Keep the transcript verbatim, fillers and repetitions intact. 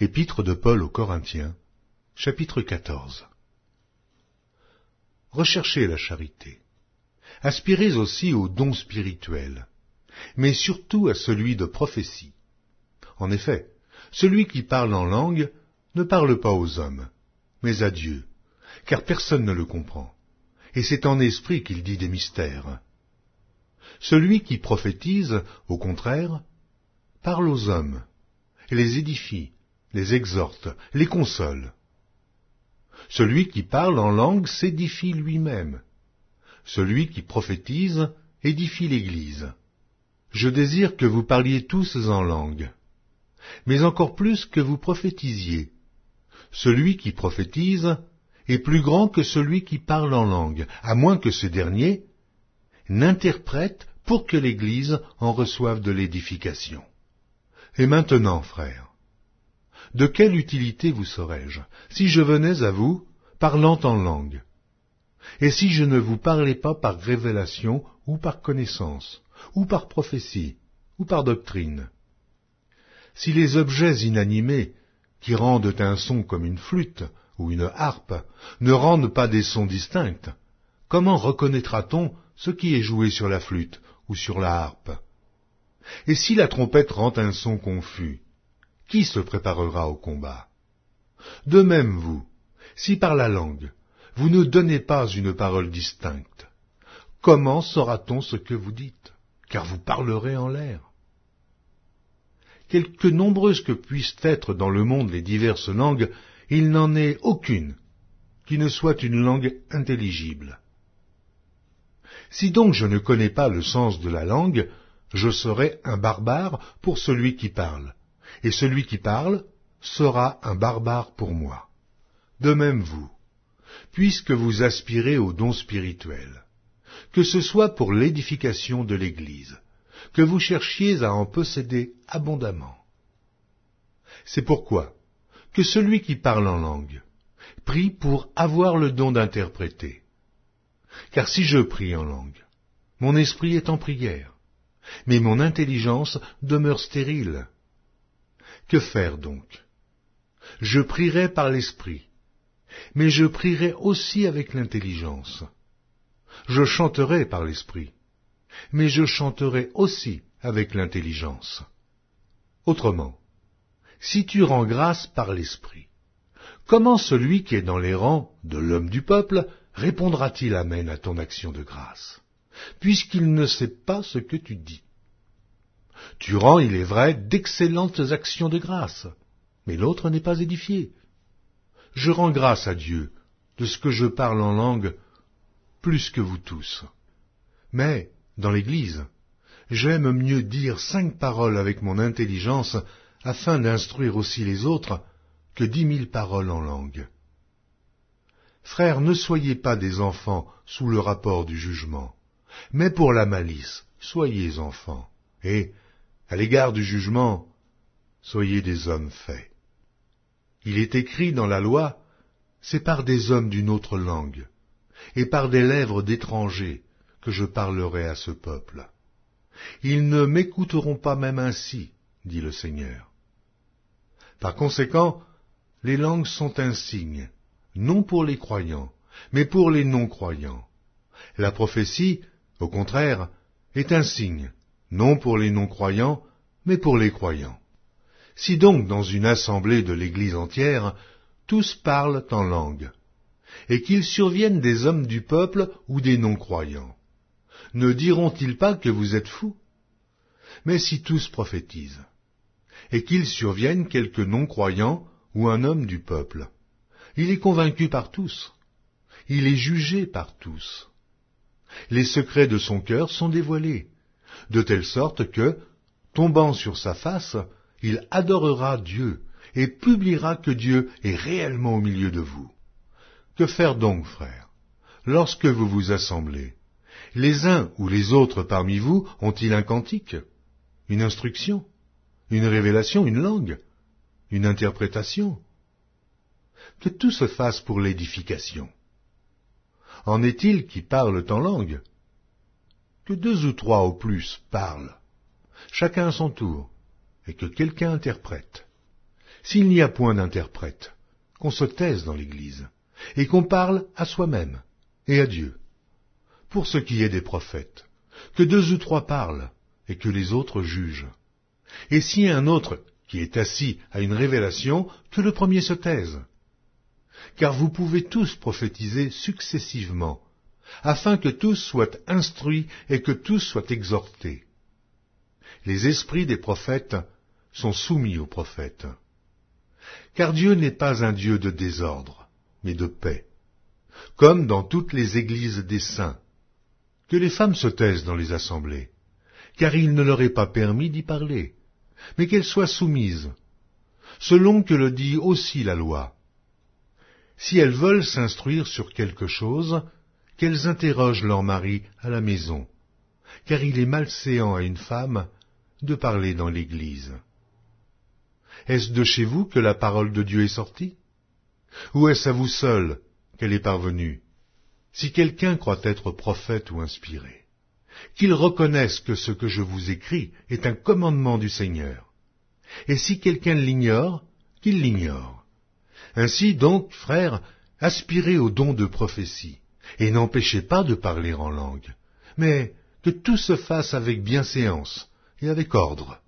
Épître de Paul aux Corinthiens, chapitre quatorze. Recherchez la charité. Aspirez aussi aux dons spirituels, mais surtout à celui de prophétie. En effet, celui qui parle en langue ne parle pas aux hommes, mais à Dieu, car personne ne le comprend, et c'est en esprit qu'il dit des mystères. Celui qui prophétise, au contraire, parle aux hommes, et les édifie, les exhorte, les console. Celui qui parle en langue s'édifie lui-même. Celui qui prophétise édifie l'Église. Je désire que vous parliez tous en langue, mais encore plus que vous prophétisiez. Celui qui prophétise est plus grand que celui qui parle en langue, à moins que ce dernier n'interprète pour que l'Église en reçoive de l'édification. Et maintenant, frères, de quelle utilité vous serais-je si je venais à vous parlant en langue, et si je ne vous parlais pas par révélation ou par connaissance, ou par prophétie, ou par doctrine? Si les objets inanimés qui rendent un son comme une flûte ou une harpe ne rendent pas des sons distincts, comment reconnaîtra-t-on ce qui est joué sur la flûte ou sur la harpe? Et si la trompette rend un son confus, qui se préparera au combat? De même vous, si par la langue, vous ne donnez pas une parole distincte, comment saura-t-on ce que vous dites? Car vous parlerez en l'air. Quelque nombreuses que puissent être dans le monde les diverses langues, il n'en est aucune qui ne soit une langue intelligible. Si donc je ne connais pas le sens de la langue, je serai un barbare pour celui qui parle, et celui qui parle sera un barbare pour moi. De même vous, puisque vous aspirez aux dons spirituels, que ce soit pour l'édification de l'Église, que vous cherchiez à en posséder abondamment. C'est pourquoi que celui qui parle en langue prie pour avoir le don d'interpréter. Car si je prie en langue, mon esprit est en prière, mais mon intelligence demeure stérile. Que faire donc? Je prierai par l'esprit, mais je prierai aussi avec l'intelligence. Je chanterai par l'esprit, mais je chanterai aussi avec l'intelligence. Autrement, si tu rends grâce par l'esprit, comment celui qui est dans les rangs de l'homme du peuple répondra-t-il amen à ton action de grâce, puisqu'il ne sait pas ce que tu dis? Tu rends, il est vrai, d'excellentes actions de grâce, mais l'autre n'est pas édifié. Je rends grâce à Dieu de ce que je parle en langue plus que vous tous. Mais, dans l'Église, j'aime mieux dire cinq paroles avec mon intelligence afin d'instruire aussi les autres que dix mille paroles en langue. Frères, ne soyez pas des enfants sous le rapport du jugement, mais pour la malice, soyez enfants, et, à l'égard du jugement, soyez des hommes faits. Il est écrit dans la loi, c'est par des hommes d'une autre langue, et par des lèvres d'étrangers que je parlerai à ce peuple. Ils ne m'écouteront pas même ainsi, dit le Seigneur. Par conséquent, les langues sont un signe, non pour les croyants, mais pour les non-croyants. La prophétie, au contraire, est un signe, non pour les non-croyants, mais pour les croyants. Si donc dans une assemblée de l'Église entière, tous parlent en langue, et qu'il survienne des hommes du peuple ou des non-croyants, ne diront-ils pas que vous êtes fous? Mais si tous prophétisent, et qu'il survienne quelque non-croyant ou un homme du peuple, il est convaincu par tous, il est jugé par tous. Les secrets de son cœur sont dévoilés, de telle sorte que, tombant sur sa face, il adorera Dieu et publiera que Dieu est réellement au milieu de vous. Que faire donc, frères, lorsque vous vous assemblez? Les uns ou les autres parmi vous ont-ils un cantique, une instruction, une révélation, une langue, une interprétation? Que tout se fasse pour l'édification. En est-il qui parlent en langue? Que deux ou trois au plus parlent, chacun à son tour, et que quelqu'un interprète. s'il n'y a point d'interprète, qu'on se taise dans l'Église, et qu'on parle à soi-même et à Dieu. Pour ce qui est des prophètes, que deux ou trois parlent, et que les autres jugent. Et si un autre qui est assis a une révélation, que le premier se taise. Car vous pouvez tous prophétiser successivement, afin que tous soient instruits et que tous soient exhortés. Les esprits des prophètes sont soumis aux prophètes. Car Dieu n'est pas un Dieu de désordre, mais de paix, comme dans toutes les églises des saints. Que les femmes se taisent dans les assemblées, car il ne leur est pas permis d'y parler, mais qu'elles soient soumises, selon que le dit aussi la loi. Si elles veulent s'instruire sur quelque chose, qu'elles interrogent leur mari à la maison, car il est malséant à une femme de parler dans l'Église. Est-ce de chez vous que la parole de Dieu est sortie? Ou est-ce à vous seul qu'elle est parvenue? Si quelqu'un croit être prophète ou inspiré, qu'il reconnaisse que ce que je vous écris est un commandement du Seigneur. Et si quelqu'un l'ignore, qu'il l'ignore. Ainsi donc, frères, aspirez au don de prophétie, et n'empêchez pas de parler en langue, mais que tout se fasse avec bienséance et avec ordre.